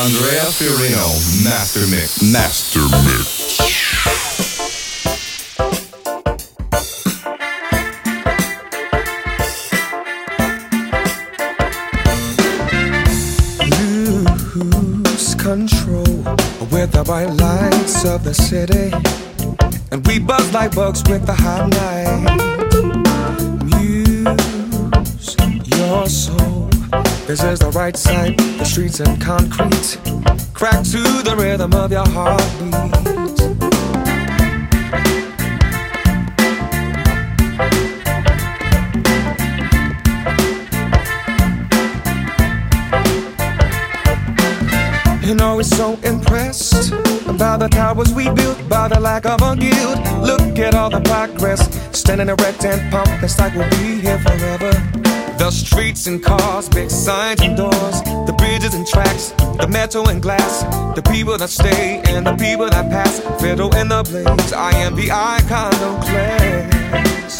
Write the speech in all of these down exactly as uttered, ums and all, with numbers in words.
Andrea Fiorino, Master Mix. Master Mix. Lose control with the bright lights of the city, and we buzz like bugs with the hot night. Muse your soul. This is the right side, the streets and concrete. Crack to the rhythm of your heartbeat. And always so impressed by the towers we built, by the lack of a guild. Look at all the progress, standing erect and pumped. It's like we'll be here forever. The streets and cars, big signs and doors, the bridges and tracks, the metal and glass, the people that stay and the people that pass. Fiddle in the blaze, I am the iconoclast.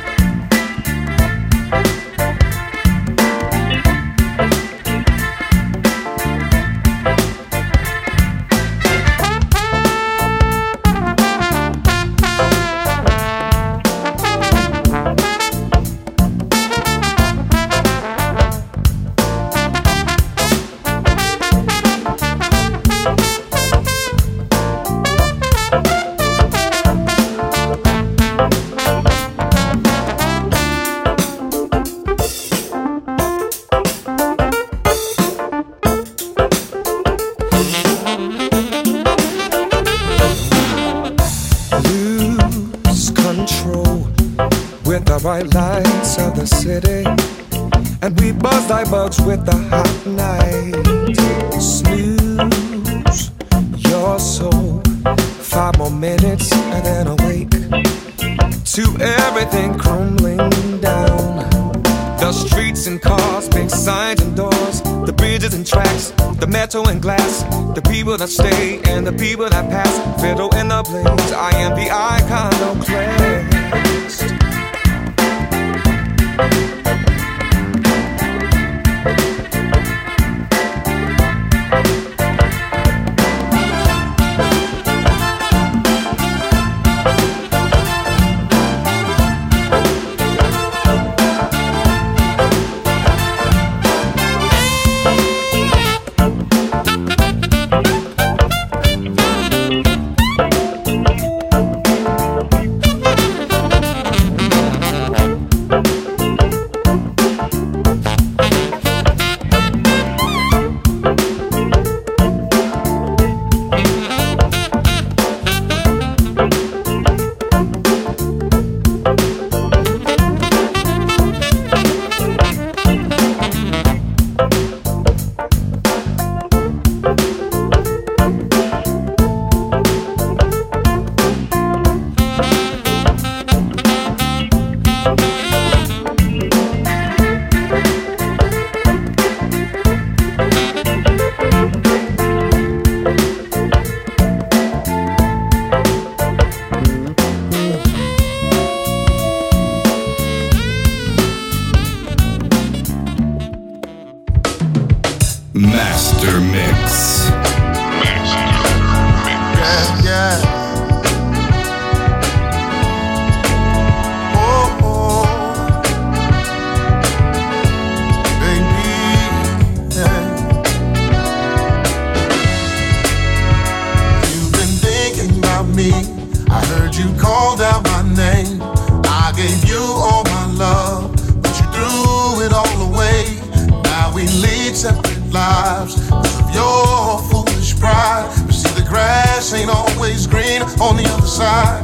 Bright lights of the city, and we buzz like bugs with the hot night. Snooze your soul, five more minutes and then awake to everything crumbling down. The streets and cars, big signs and doors, the bridges and tracks, the metal and glass, the people that stay and the people that pass. Fiddle in the blaze, I am the iconoclast. Master Mix. Yeah, yeah. Oh, oh. Baby, yeah. You've been thinking about me. I heard you call out my name. I gave you all my love, but you threw it all away. Now we lead separate lives because of your foolish pride. You see, the grass ain't always green on the other side.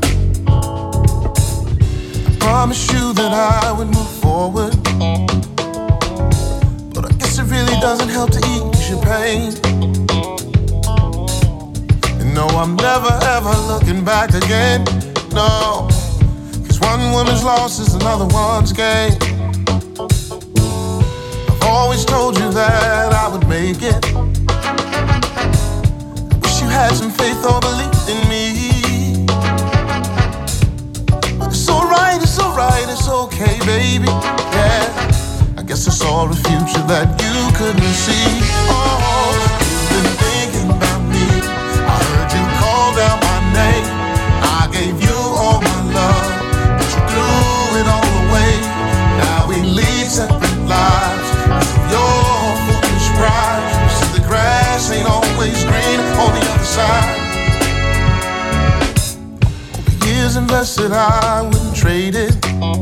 I promised you that I would move forward, but I guess it really doesn't help to ease your pain. And no, I'm never ever looking back again. No, cause one woman's loss is another one's gain. Always told you that I would make it. Wish you had some faith or belief in me. But it's alright, it's alright, it's okay, baby. Yeah, I guess I saw a future that you couldn't see. Oh, confess that I wouldn't trade it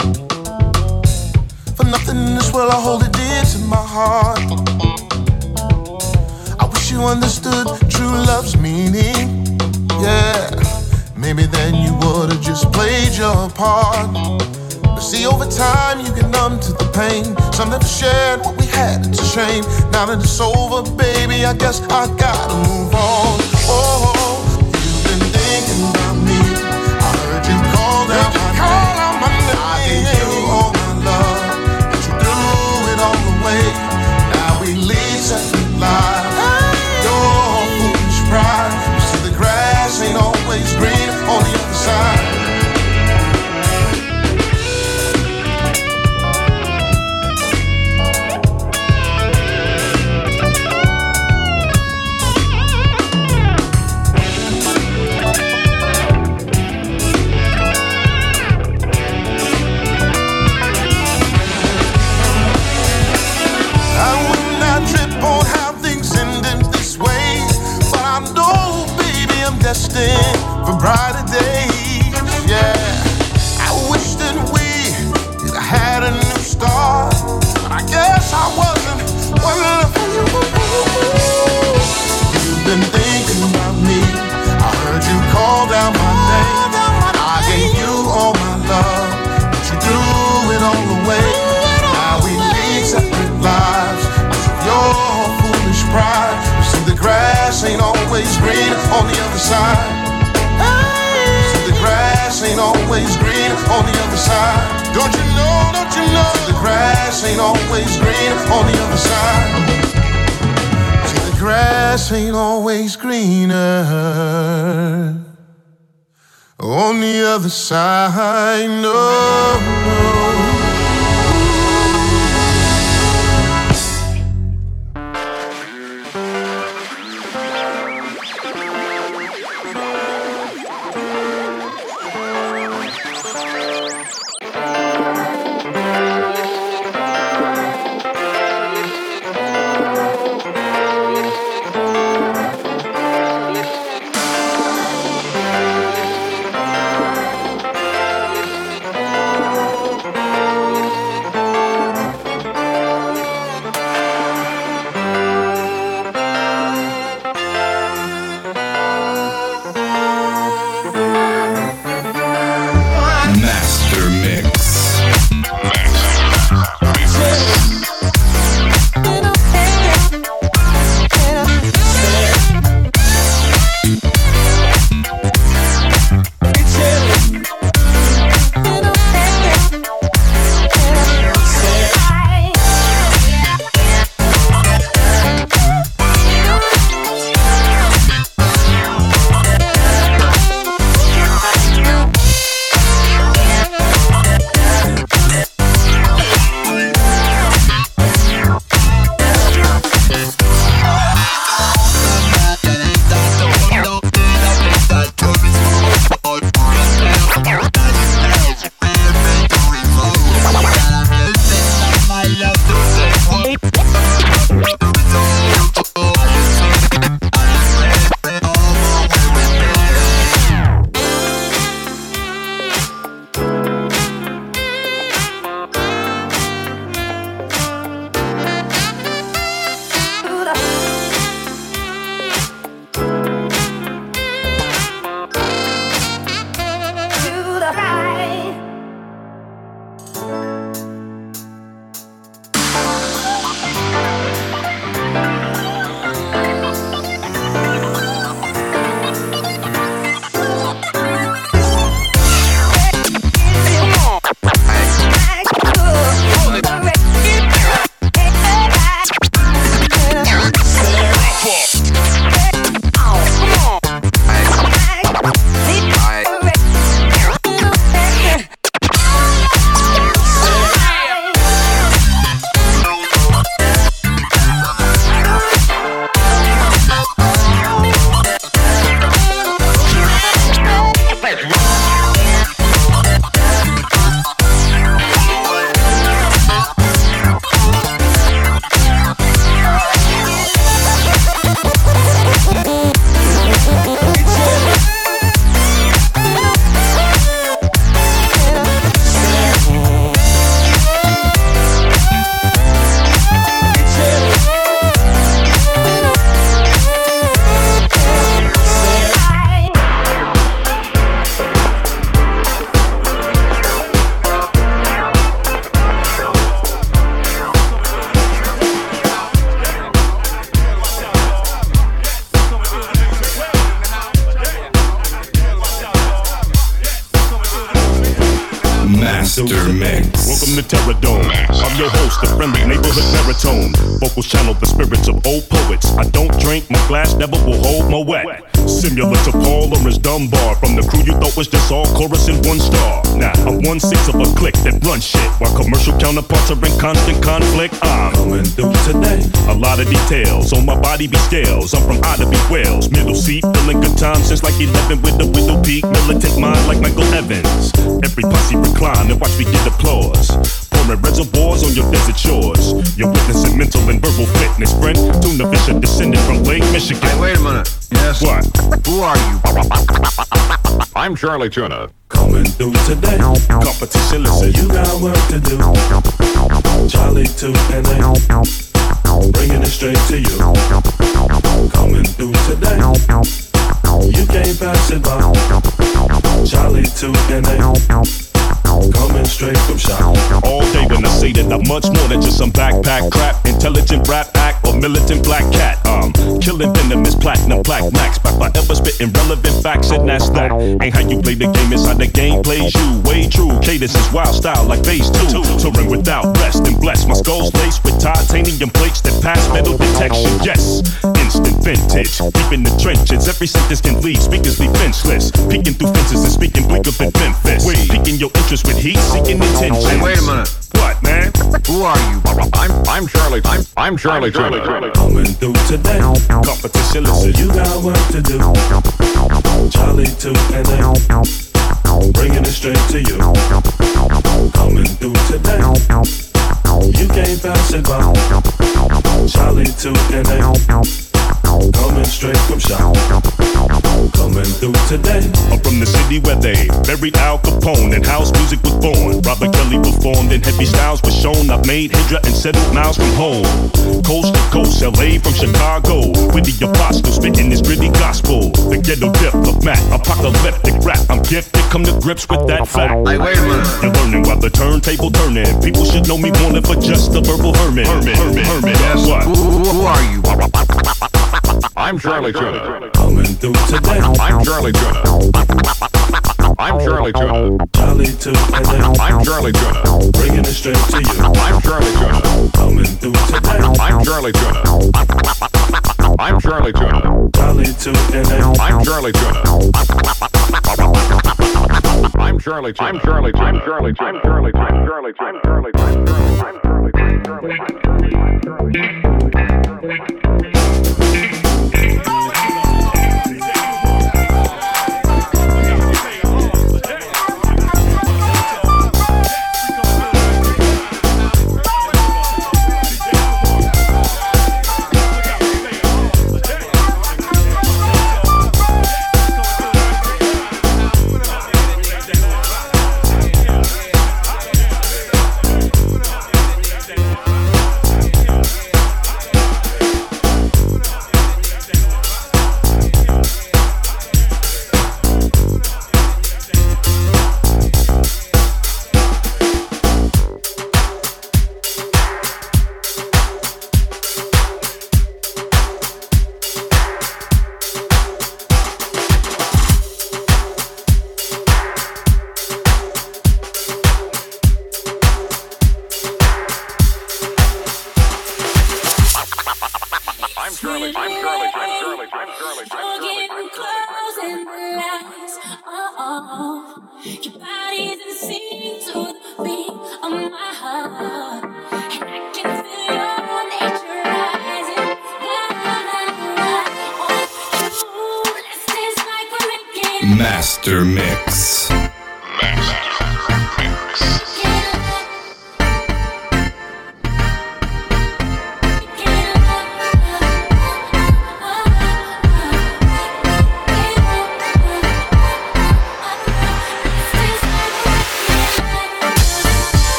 for nothing in this world. I hold it dear to my heart. I wish you understood true love's meaning. Yeah, maybe then you would've just played your part. But see, over time you get numb to the pain. Some never shared what we had, it's a shame. Now that it's over, baby, I guess I gotta move on. Oh, you've been thinking about me. I heard you call down my name. I gave you all my love, but you threw it all away. Now we lead separate lives. Your foolish pride. You see, the grass ain't always green on the other side. Destined for brighter days, yeah. I wish that we could have had a new start, but I guess I wasn't well enough for you. You've been thinking about me. I heard you call down my name. I gave you all my love, but you threw it all away. Now we lead separate lives because of your foolish pride. You see, the grass ain't always green on the other side. See, the grass ain't always green on the other side. Don't you know, don't you know? See, the grass ain't always green on the other side. See, the grass ain't always greener on the other side. No, no. Master Mix. Welcome to Terror Dome. I'm your host, the friendly neighborhood baritone. Vocals channel the spirits of old poets. I don't drink, my glass never will hold my wet. Similar to Paul or his Dunbar. From the crew you thought was just all chorus and one star. Nah, I'm one sixth of a clique that runs shit. While commercial counterparts are in constant conflict, I'm coming through today. A lot of details on my body be scales. I'm from Ottawa, Wales. Middle seat, feeling good time since like eleven with a widow peak. Militant mind like Michael Evans. Every posse recline and watch me get applause. Pouring reservoirs on your desert shores. You're witnessing mental and verbal fitness, friend. Tuna fish are descended from Lake Michigan. Hey, wait a minute. Yes. What? Who are you? I'm Charlie Tuna. Coming through today. Competition, listen. You got work to do. Charlie two and A. Bringing it straight to you. Coming through today. You can't pass it by. Charlie two and A. Coming straight from shop. All day when I say that I'm much more than just some backpack crap. Intelligent rap act or militant black cat. Um, killing venomous platinum black max. By forever spitting relevant facts and that's that. Ain't how you play the game, it's how the game plays you. Way true, cadence is wild style like phase two. Touring without rest and blessed. My skull's laced with titanium plates that pass metal detection. Yes, instant vintage. Deep in the trenches, every sentence can leave. Speakers leave fenceless. Peeking through fences and speaking bleak up in Memphis. Piquing your interest with heat, seeking attention. Hey, wait a minute. What, man? Who are you? I'm I'm Charlie. I'm I'm Charlie. Charlie. Charlie. Coming through today. Competition, listen. You got work to do. Charlie two and A. Bringing it straight to you. Coming through today. You can't pass it by. Charlie two and A. Coming straight from shop. Coming through today. I'm from the city where they buried Al Capone and house music was born. Robert Kelly performed and heavy styles was shown. I've made Hydra and settled miles from home. Coast to coast, L A from Chicago. With the apostle spitting this gritty gospel. The ghetto diplomat, apocalyptic rap. I'm gifted, come to grips with that fact. Hey, wait a minute. You're learning while the turntable turning. People should know me more than for just a verbal hermit. Hermit, hermit, hermit. Yes. What? Who, who, who are you? I'm Charlie Tuna. Coming through today. I'm Charlie Tuna. I'm Charlie Tuna. Charlie two and A. I'm Charlie Tuna. Bringing it straight to you. I'm Charlie Tuna. Coming through today. I'm Charlie Tuna. I'm Charlie Tuna. Charlie two and A. I'm Charlie Tuna. I'm Charlie Tuna. I'm Charlie Tuna. I'm Charlie Tuna. I'm Charlie Tuna. I'm Charlie Tuna. I'm Charlie Tuna. I'm Charlie Tuna. I'm Charlie Tuna. I'm Charlie Tuna. Master Mix.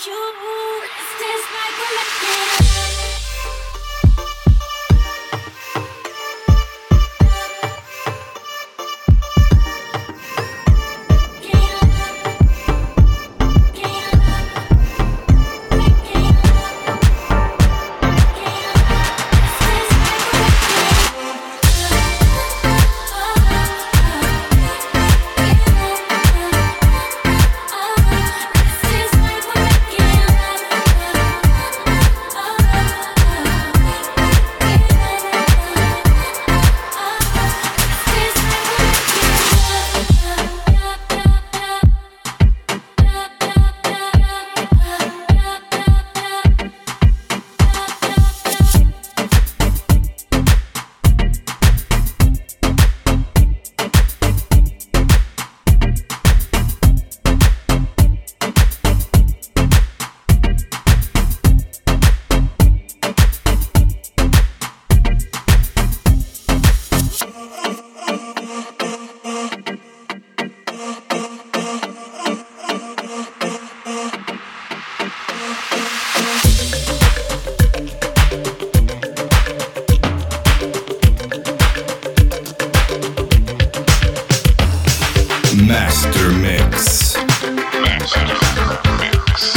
Master Mix. Master Mix.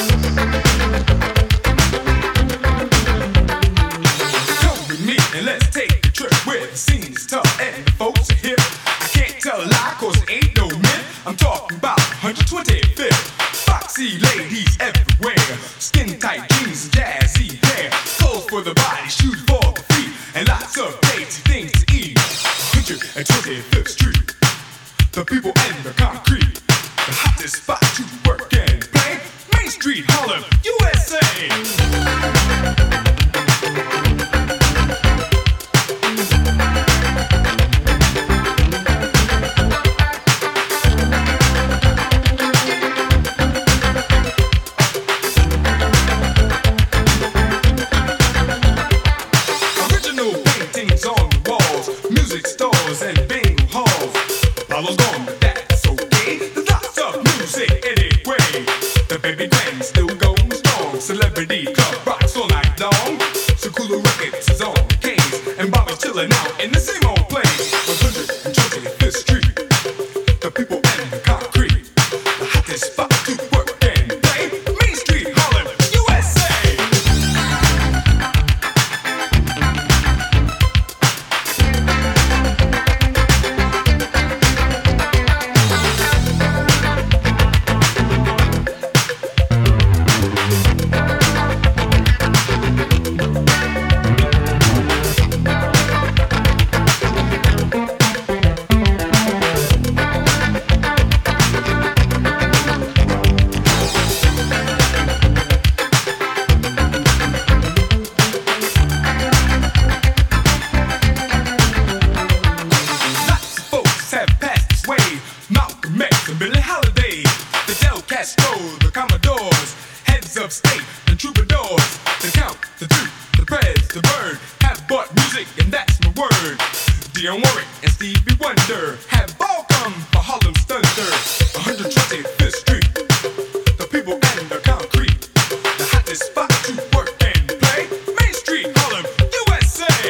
Come with me and let's take a trip where the scene is tough and the folks are hip. I can't tell a lie cause it ain't no myth. I'm talking about one twenty-fifth. Foxy ladies everywhere. Skin tight jeans and jazzy hair. Clothes for the body, shoes for the feet. And lots of tasty things to eat. one twenty-fifth Street. The people and the concrete, the hottest spot to work and play. Main Street, Harlem, U S A. Original paintings on the walls, music stores and bingo halls. Follows on, but that's okay. There's lots of music anyway. The baby band still going strong. Celebrity club rocks all night long. So Cooler Records is on the case, and Bobby's chilling out in the same old place. one twenty-fifth Street. The people and the concrete. The hottest spot to work and play. Main Street, Harlem, U S A. Lots of folks have passed this way. Malcolm X and Billie Holiday, Fidel Castro, the Commodores, heads of state and troubadours. The Count, the Duke, the Prez, the Bird have bought music, and that's my word. Dionne Warwick and Stevie Wonder have all come for Harlem's thunder. one twenty-fifth Street, the people and the concrete, the hottest spot to work and play. Main Street, Harlem, U S A.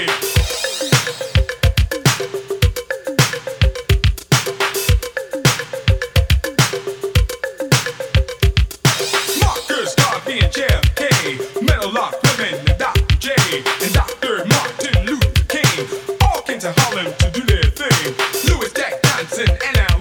Marcus Garvey and J F K, Metal Lock Women and Doctor J, and Doctor Martin Luther King all came to Harlem to do their thing. Louis Jack Johnson and Al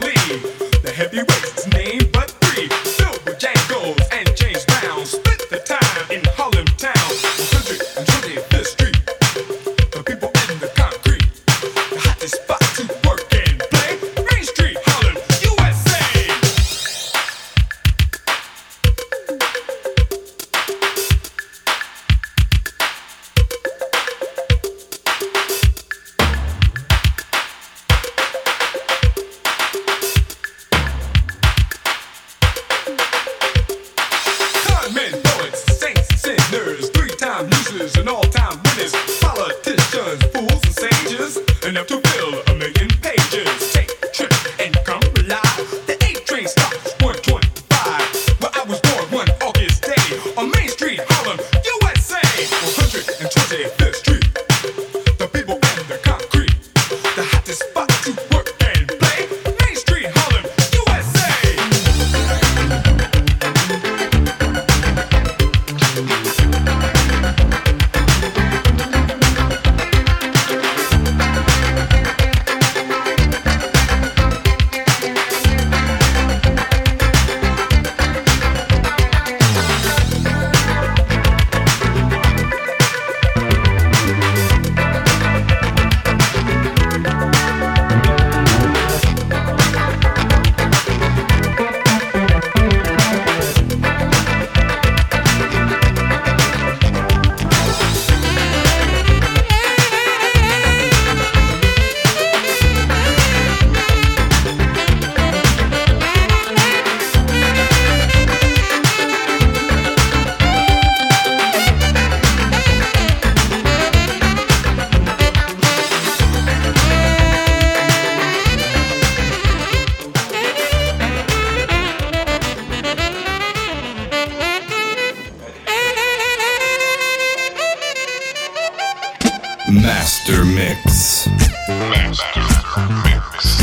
Mix. Master Mix.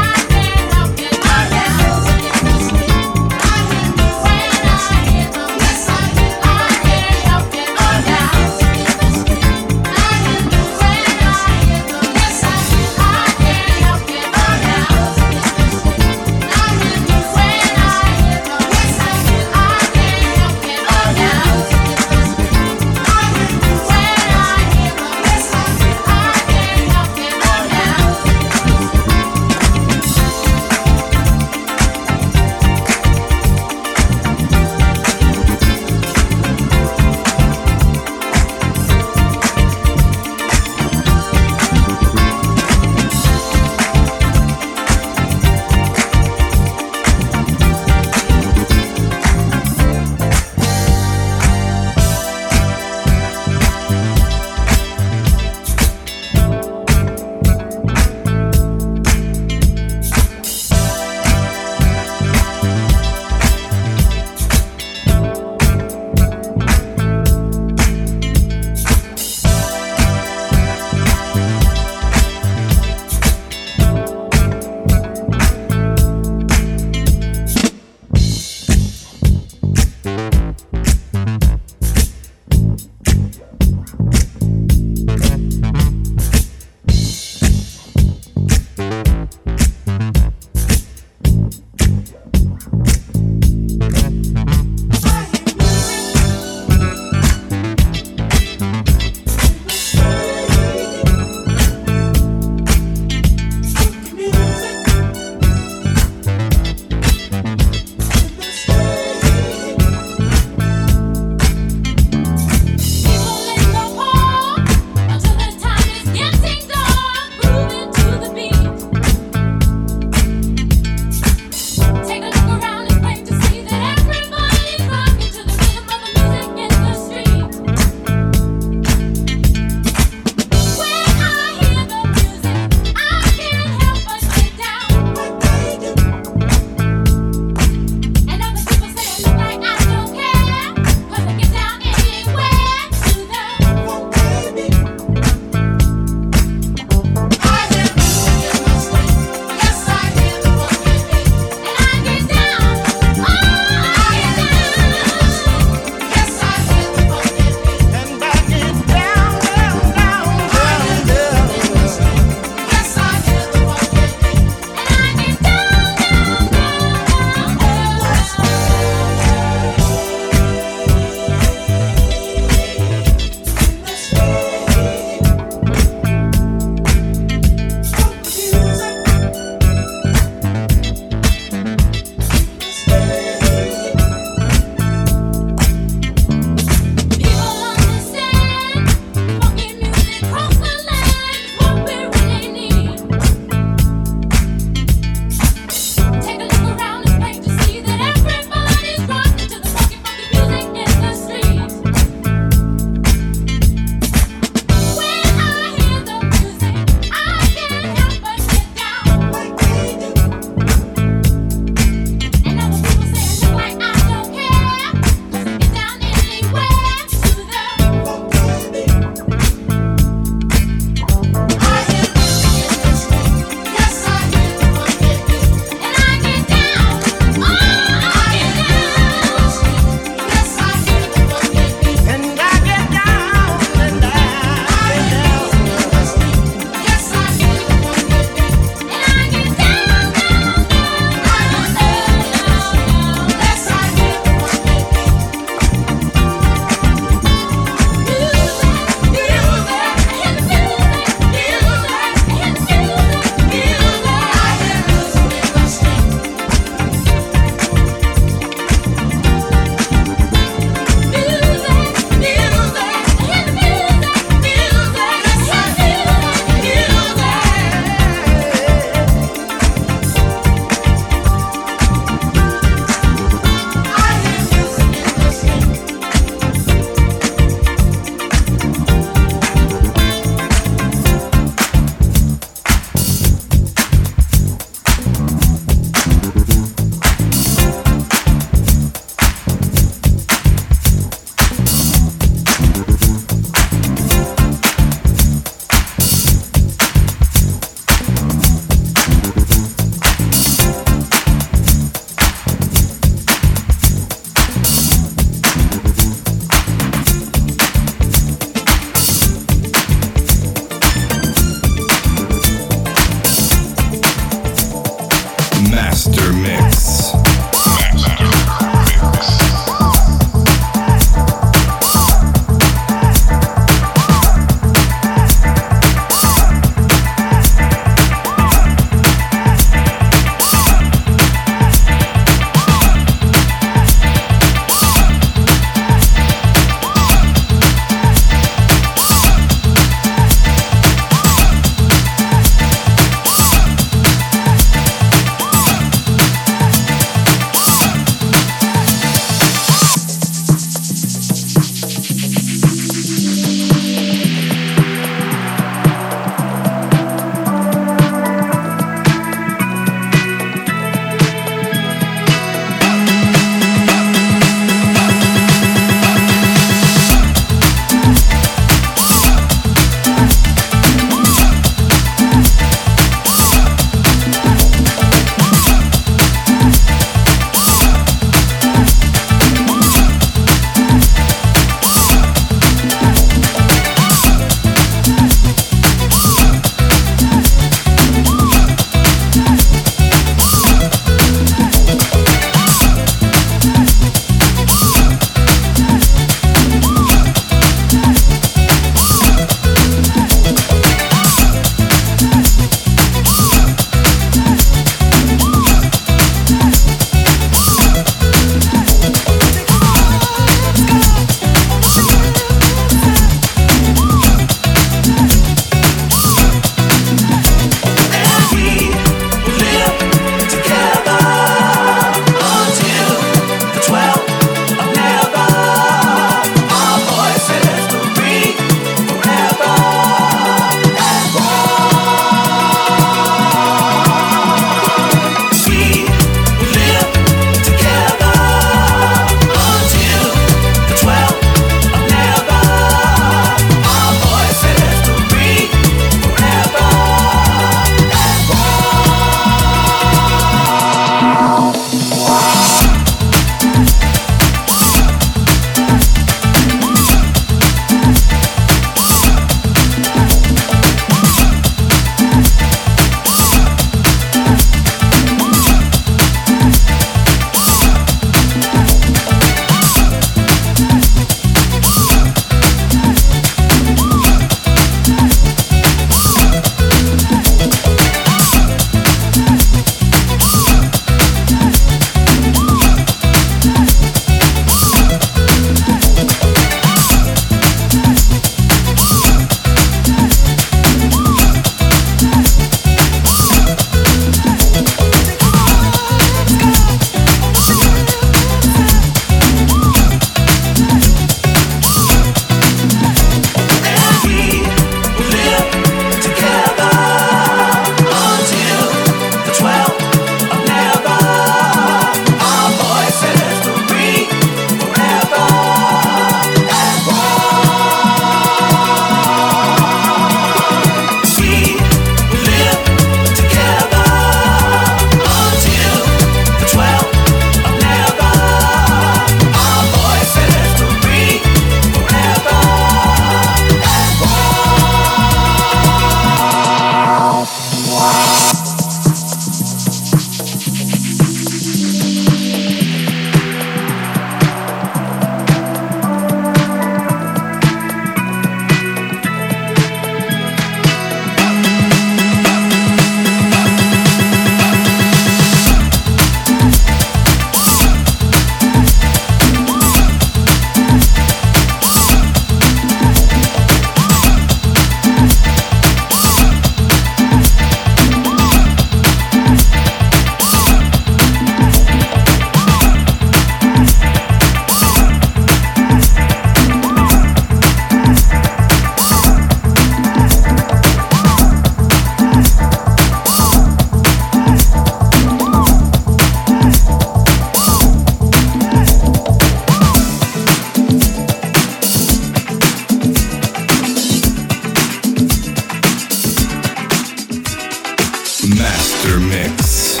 Master Mix.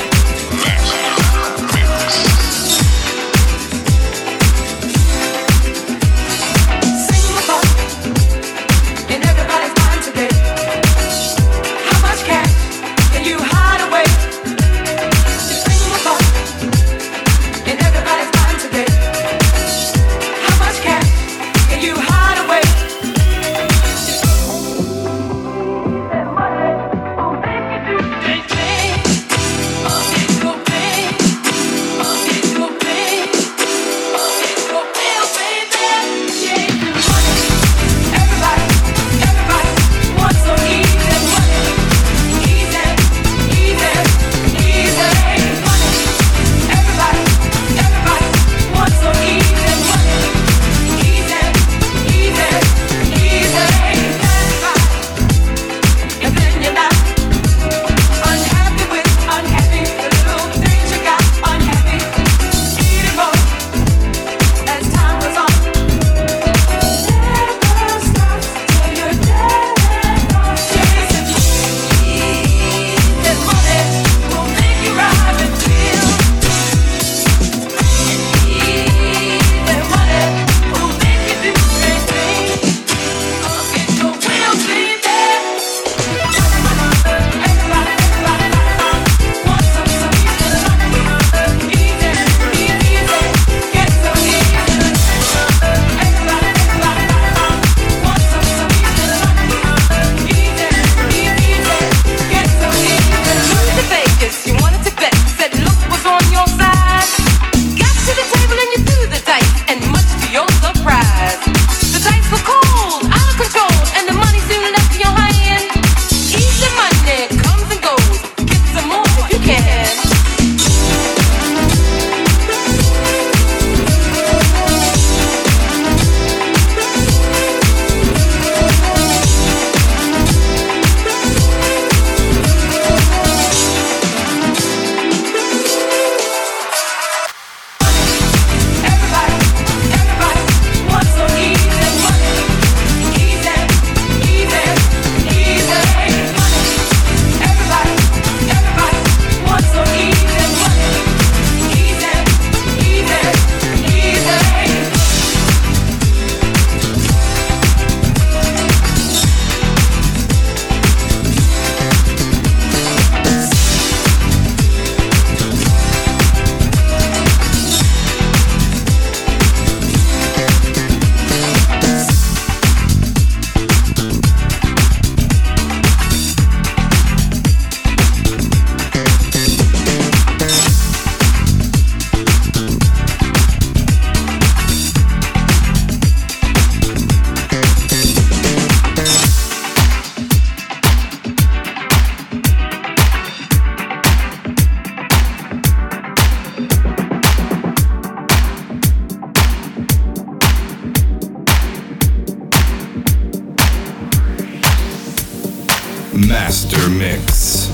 Master Mix.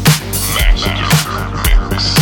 Master Mix.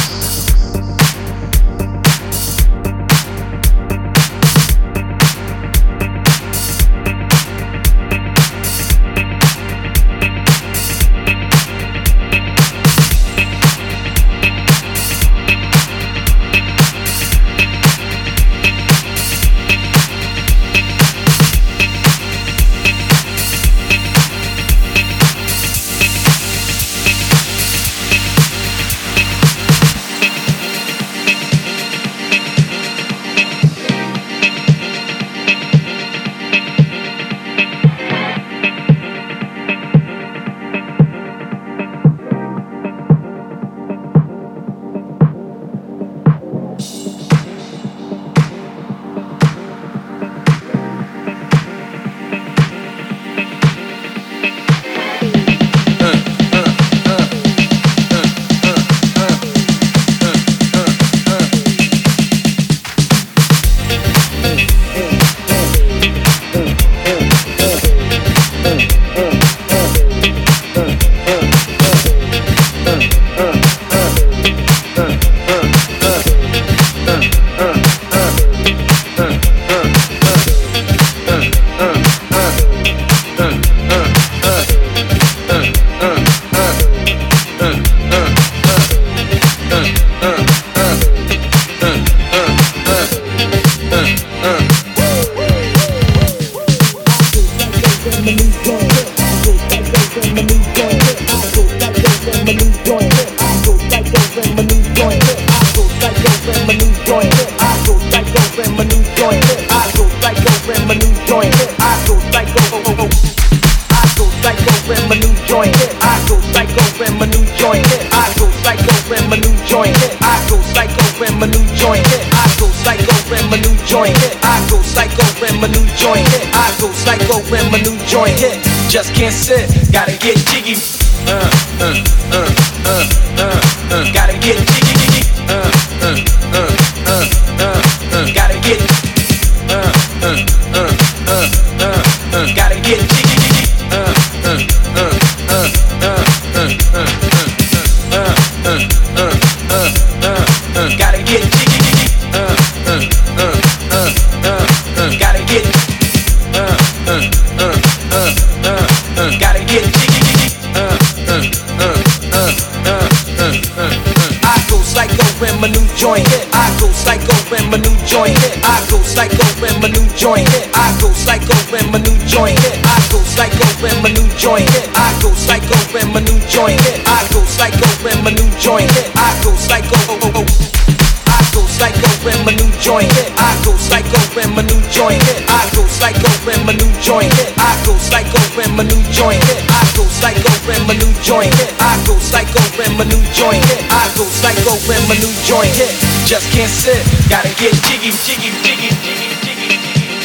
Just can't sit, gotta get jiggy. Uh, uh, uh, uh, uh, uh, gotta get jiggy. Uh, uh, uh, uh, uh, uh, gotta get. Uh, uh, uh, uh, uh, uh, gotta get jiggy. Uh, uh, uh, uh, uh, uh, uh, uh, uh, uh, uh, uh, gotta get jiggy. Uh, uh, uh, uh, uh, uh, gotta get. Uh, uh, uh, uh, uh, uh, gotta get jiggy. Uh, uh, uh, uh, uh, uh, uh, uh. I go psycho when my new joint hit. I go psycho when my new joint hit. I go psycho when my new joint hit. I go psycho when my new joint hit. I go psycho when my new joint hit. I go psycho when my new joint hit. I go psycho when my new joint hit. I go psycho. Oh, oh, oh. I go psycho when my new joint hit. I go psycho when my new joint hit. I go psycho when my new joint hit. I go psycho when my new joint hit. I go psycho when my new joint hit. I go psycho when my new joint hit. I go psycho when my new joint hit. Just can't sit, gotta get jiggy, jiggy, jiggy, jiggy, jiggy.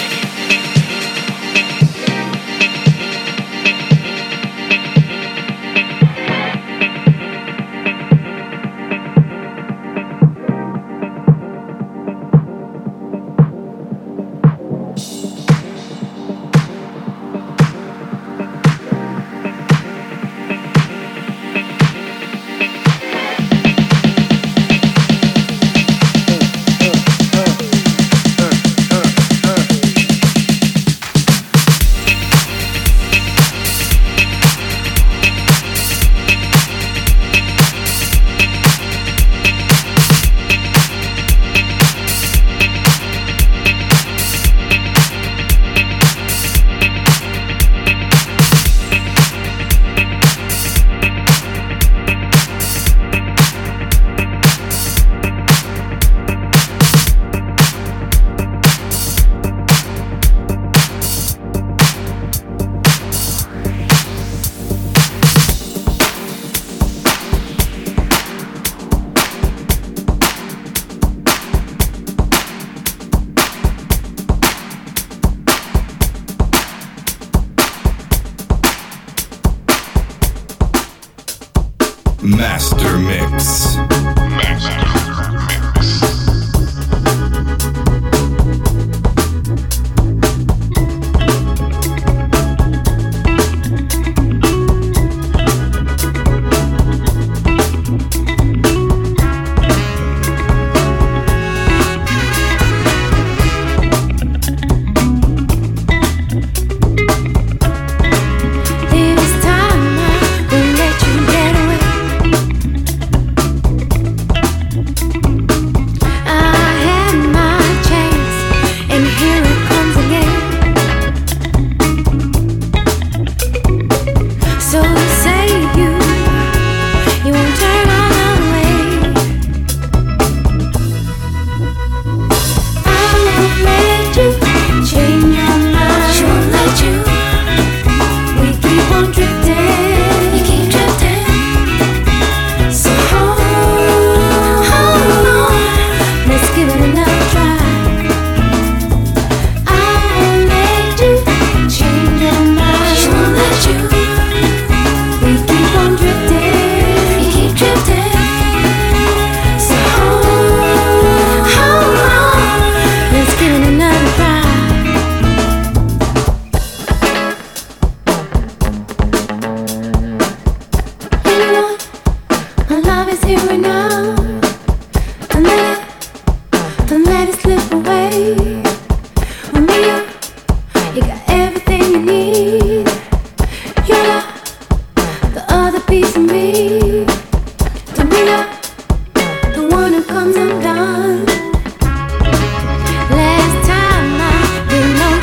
Master Mix. Master Mix.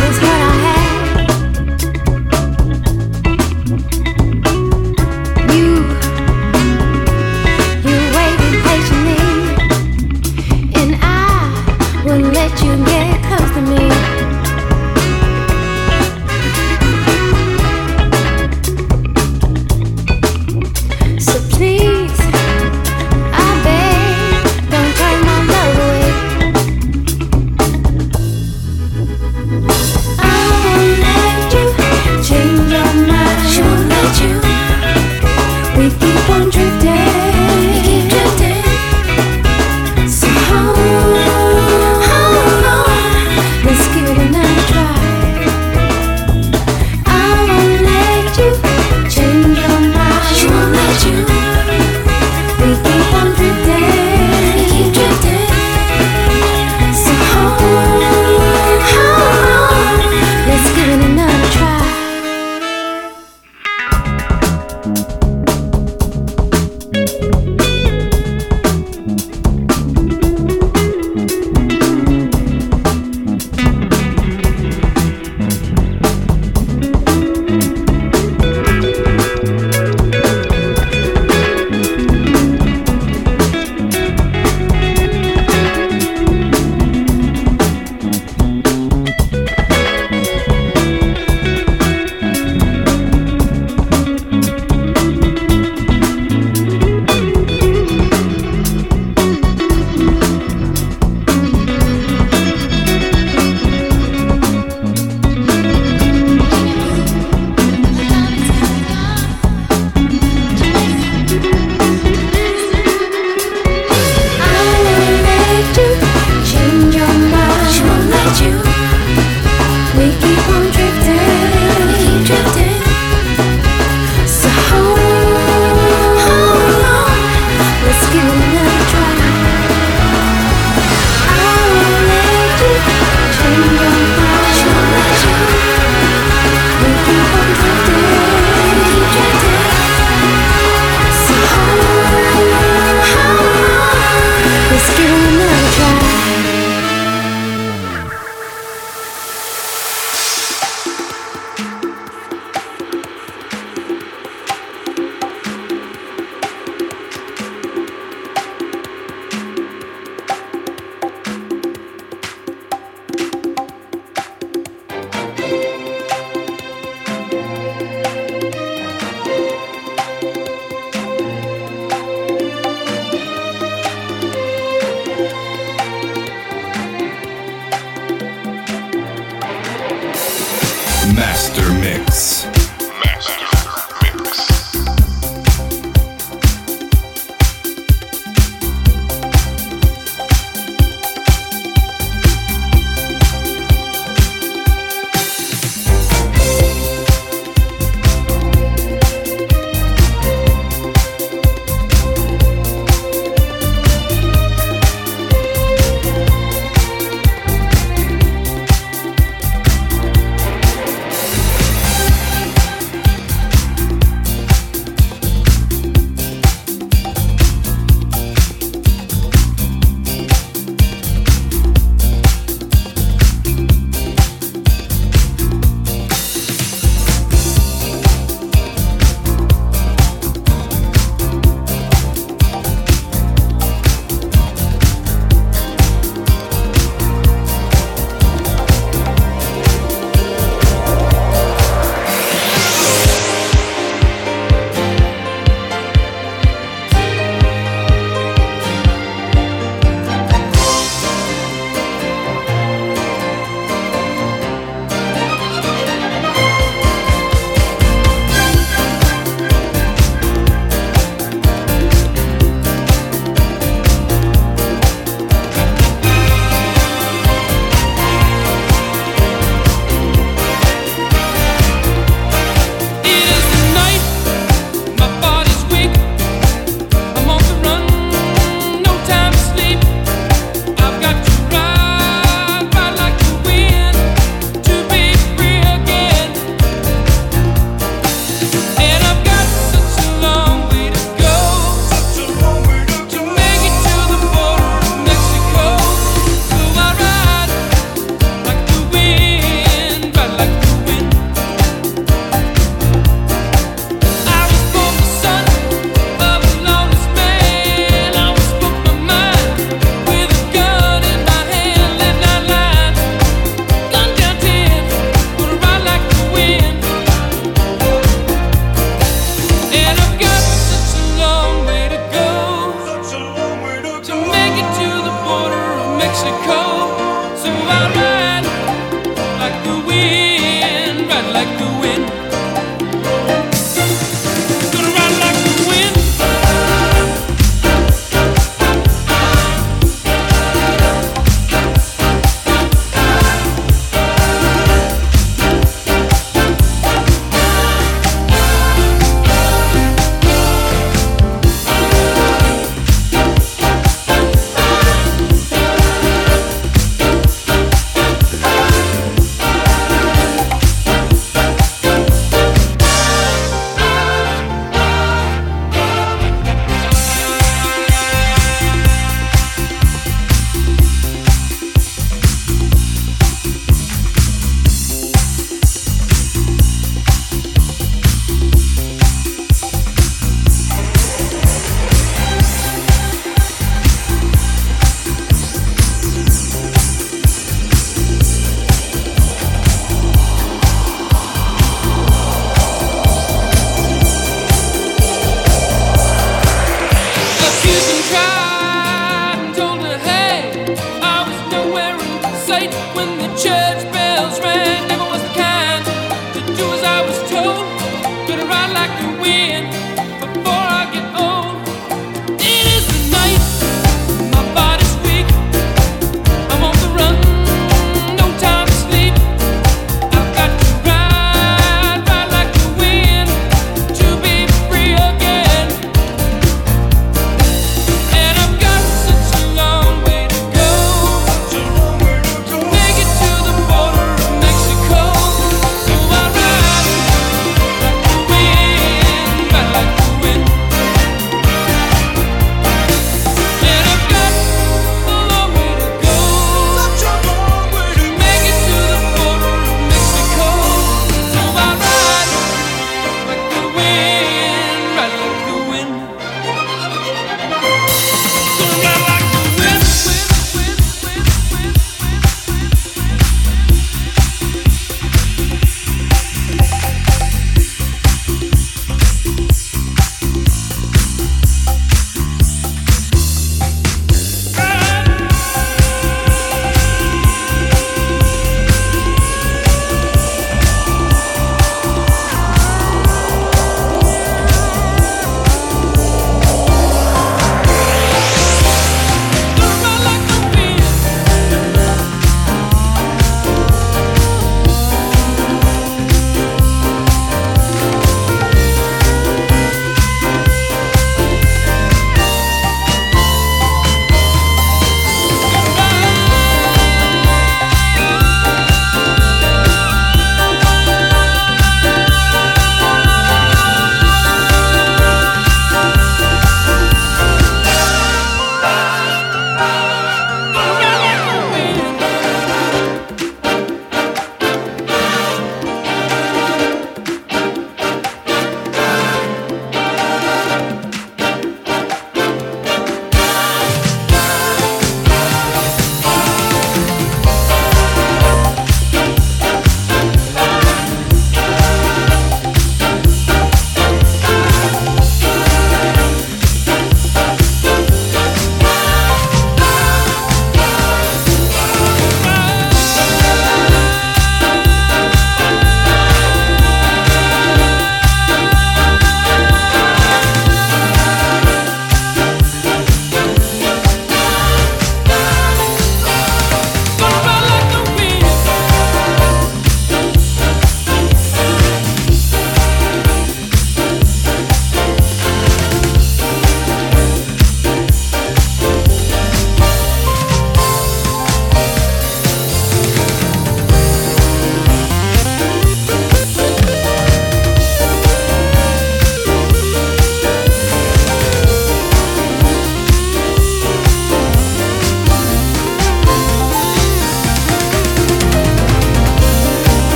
You Master Mix. Master Mix.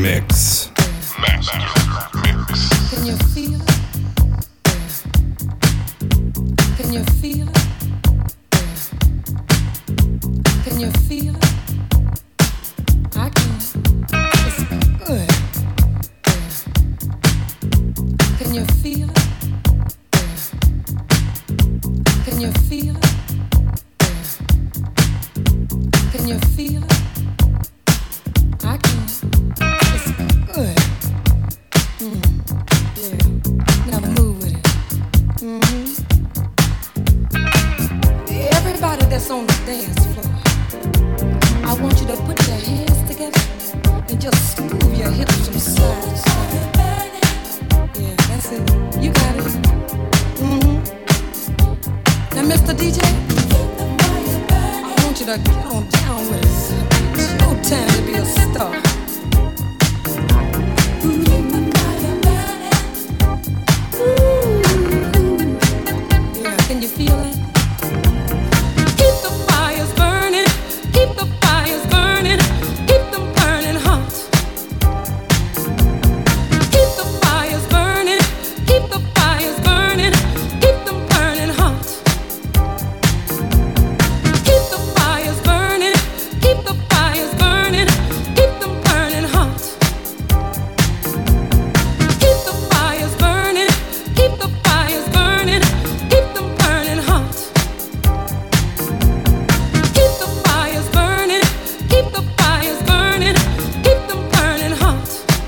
Mix. Master Mix. Can you feel it? Can you feel it? Can you feel it? I can. It's good. Can you feel it? Can you feel it? Can you feel it? I can. It's good. Mm. Yeah. Now move with it. Mm-hmm. Everybody that's on the dance floor, I want you to put your hands together and just move your hips from side to side. Yeah, that's it. You got it. Mm-hmm. Now, Mister D J, I want you to get on down with it. It's no time to be a star. Yeah, can you feel it? Keep the fires burning, keep the fires burning, keep them burning hot. Keep the fires burning, keep the fires burning, keep them burning hot. Keep the fires burning, keep the fires burning, keep them burning hot. Keep the fires burning, keep the fires burning, keep them burning hot. Keep the fires burning, keep the fires burning, keep them burning hot.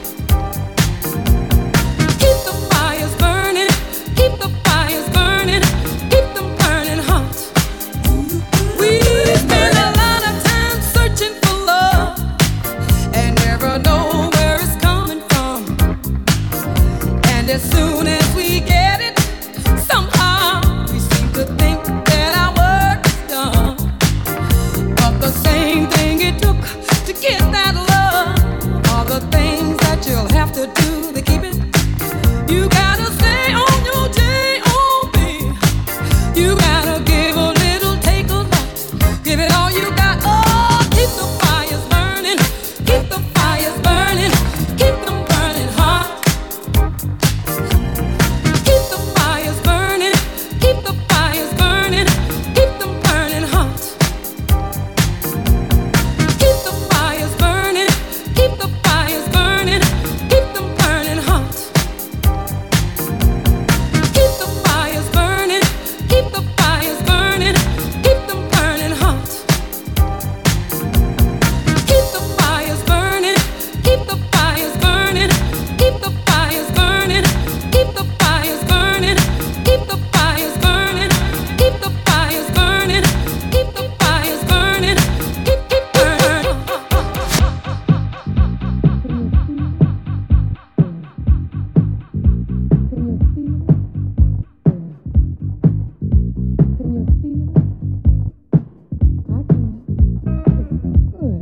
Keep the fires burning, keep the fires burning, keep them burning hot. We spend a lot of time searching for love and never know where it's coming from. And as soon as we get it, somehow we seem to think that our work is done. But the same thing it took to get that love are the things that you'll have to do to keep it. You gotta stay on your J O B. You gotta give a little, take a lot. Give it all you got. Oh, keep the fires burning. Keep the fires burning. Keep them burning hot. Keep the fires burning. Keep the fires burning. Keep them burning hot. Keep the fires burning. Keep the fires burning. Keep them burning hot. Keep the fires burning. Keep the fires burning. Keep them burning hot. Keep the fires burning. Keep the fires burning. Keep the fires burning. Keep the fires burning. Keep the fires burning. Keep the fires burning. Keep the fires burning. Keep it burning. Can you feel it? I can. It's good.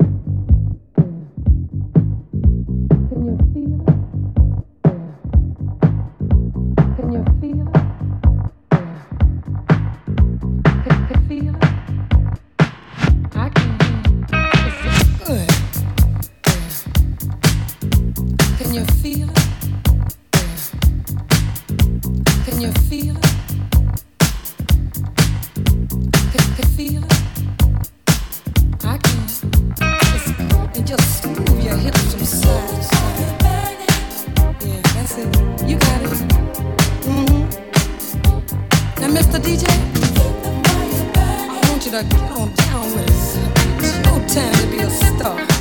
Can you feel it? Can you feel it? Can you feel it? I can. It's good. Can you feel it? Can you feel it? Can you feel it? I can. It's, and just move your hips from side to side. Yeah, that's it. You got it. Mm-hmm. Now, Mister D J, I want you to get on down with it. It's no time to be a star.